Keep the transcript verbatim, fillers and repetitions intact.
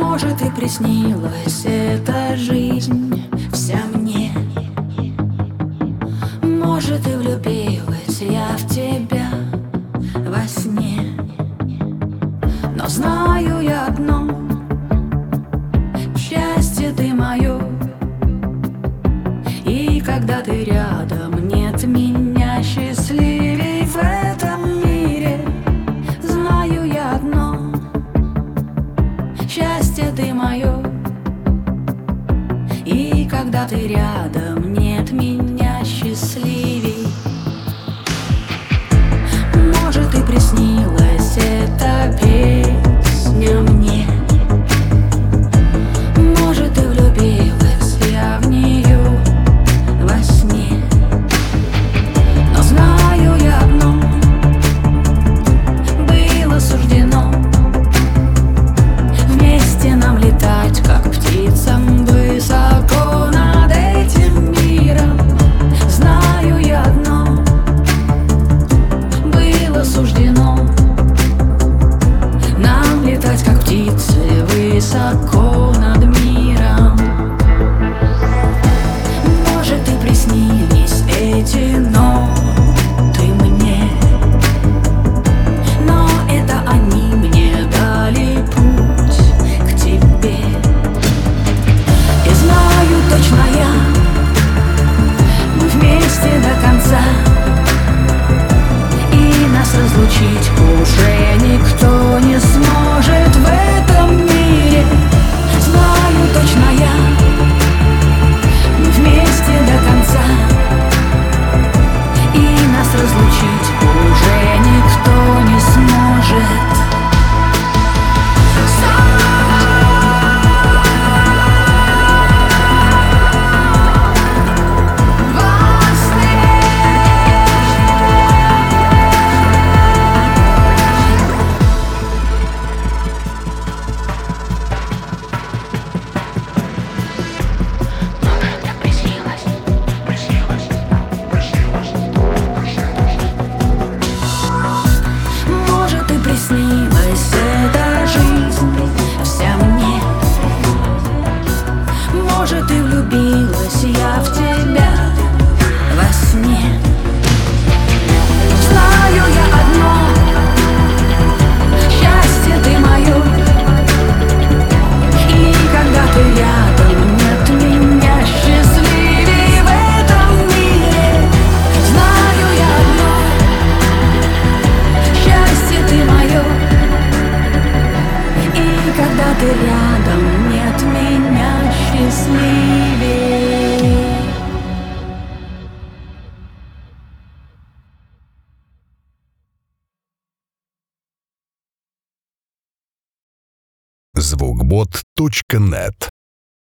Может, и приснилась эта жизнь вся мне. Может, и влюбилась я в тебя во сне. Но знаю я одно: счастье ты мое. И когда ты рядом, нет меня счастливей в этом мире. Знаю я одно: счастье ты мое. И когда ты рядом, нет меня счастливей. Может, и приснилась эта песня мне. Может, и влюбилась я в нее во сне. Но знаю я одно: было суждено вместе нам летать, как птицам, высоко над этим миром. Знаю я одно: было суждено нам летать, как птицы, высоко над миром. Может, и приснились эти ноты мне, но это они мне дали путь к тебе. И знаю точно я, мы вместе до конца, и нас разлучить уже никто не сможет в этом мире. Знаю точно я, мы вместе до конца, и нас разлучить уже никто не сможет. Может, и приснилась эта жизнь вся мне. Может, и влюбилась я в тебя во сне. Знаю я одно: счастье ты мое. И когда ты рядом, нет меня счастливей в этом мире. Знаю я одно: счастье ты мое. И когда ты рядом, нет меня счастливей. звукбот точка нет